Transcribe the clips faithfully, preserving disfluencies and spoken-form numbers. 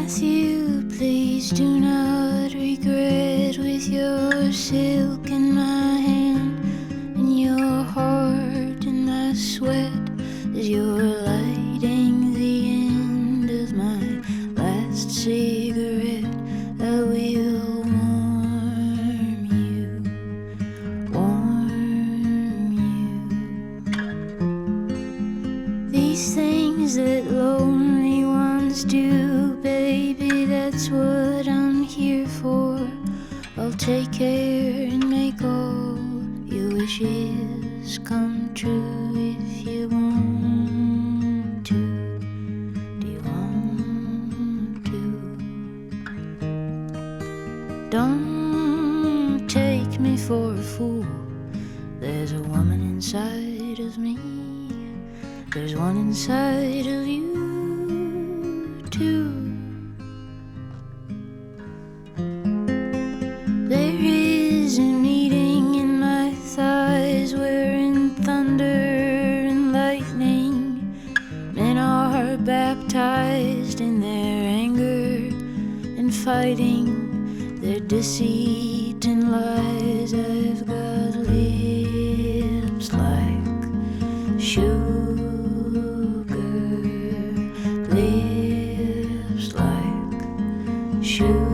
Matthew, please do not regret. With your silk in my hand and your heart in my sweat, as you're lighting the end of my last cigarette, I will warm you, warm you. These things that lonely ones do, baby, that's what I'm here for. I'll take care and make all your wishes come true if you want to. Do you want to? Don't take me for a fool. There's a woman inside of me. There's one inside of you too. There is a meeting in my thighs wherein thunder and lightning, men are baptized in their anger and fighting their deceit and lies. I've got lips like sugar, lips like sugar.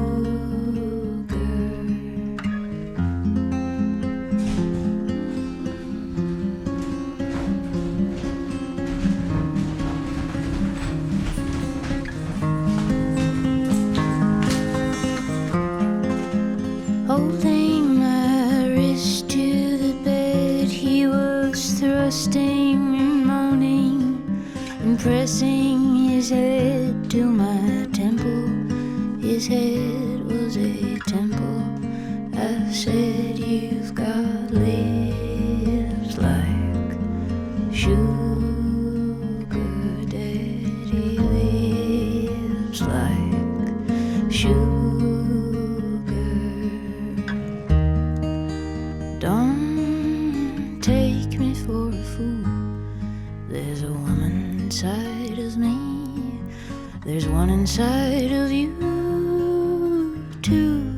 Holding my wrist to the bed, he was thrusting and moaning and pressing his head to my temple. His head was a temple. I said, you've got lips like sugar, daddy, lips like sugar. Don't take me for a fool. There's a woman inside of me. There's one inside of you too.